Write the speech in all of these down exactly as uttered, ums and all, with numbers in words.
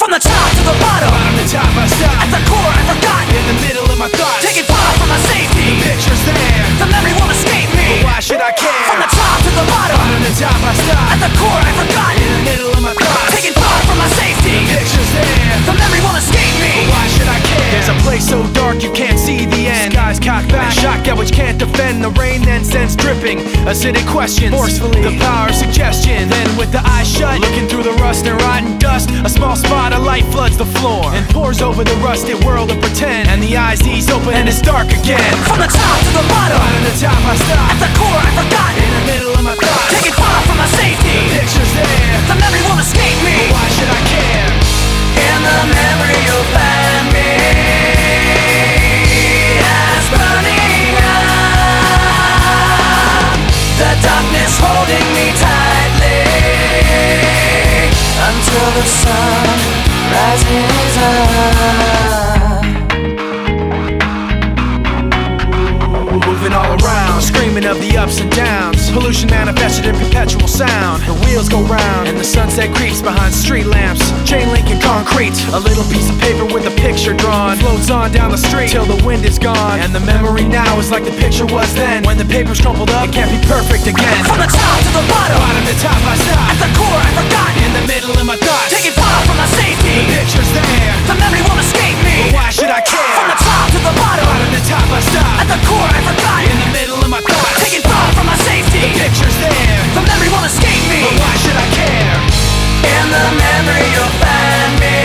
From the top to the bottom, bottom to top I stop. at the core I forgot. In the middle of my thoughts, Taking far from my safety. the picture's there, The memory won't escape me. but why should I care? From the top to the bottom, bottom to top I stop. at the core I forgot. In the middle of my thoughts, Taking far from my safety. the picture's there, The memory won't escape me. but why should I care? There's a place so dark you can't see the end. Skies cocked back, shock at which can't defend. The rain then sends dripping, acidic questions forcefully. The power of suggestion. Then with the eyes shut, looking through the rust and rotten dust, a small spot of light floods the floor and pours over the rusted world of pretend. And the eyes ease open and it's dark again. From the top to the bottom, Bottom to top I stop. at the core I forgot. In the middle of my thoughts, Taking far from my safety. the picture's there, The memory won't escape me. but why should I care? In the memory you'll find me as burning up. The darkness holding me tightly until the sun rises up. Moving all around, screaming of the ups and downs. Pollution manifested in perpetual sound. The wheels go round, and the sunset creeps behind street lamps. Chain link and concrete, a little piece of paper with a picture drawn floats on down the street till the wind is gone. And the memory now is like the picture was then. When the paper's crumpled up, it can't be perfect again. From the top to the bottom, Bottom to top I stop. at the core I forgot. In the middle of my thoughts, Taking far from my the safety. picture's there, The memory won't escape but me. why should I care? From the top to the bottom, Bottom to top I stop. at the core I forgot. In the middle of my thoughts, Taking far from my the safety. picture's there, The memory won't escape me. but why should I care? In the memory you'll find me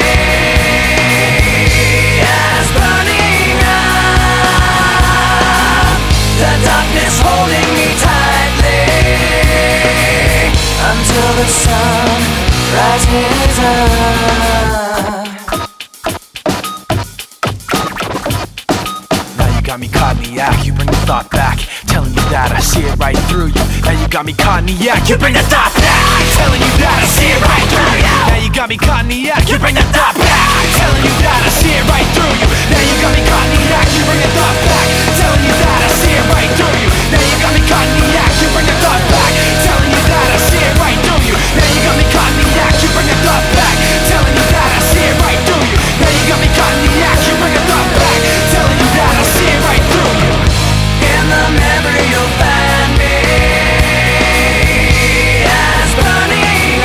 as burning up. The darkness holding me tightly until the sun rises up. Now you got me caught in the act, you bring the thought back, telling you that I see it right through you. Now you got me caught in the act, you bring the thought back, telling you that I see it right through you. Now you got me caught in the act, you bring the thought back, telling you that I see it right through you. Now you got me caught in the act, you bring the thought back, telling you that I see it right through you. Now you got me caught in the act, you bring the thought back, telling you that I see it right through you. Now you got me caught in the act, you bring the thought back, telling you that I see it right through you. Now you got me caught in the act, you bring the thought back, telling you that I see it right through you. In the memory you'll find me as burning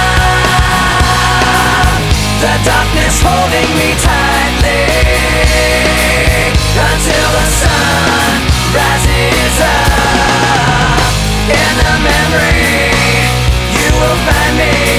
up. The darkness holding me tightly until the sun rises up. In the memory you will find me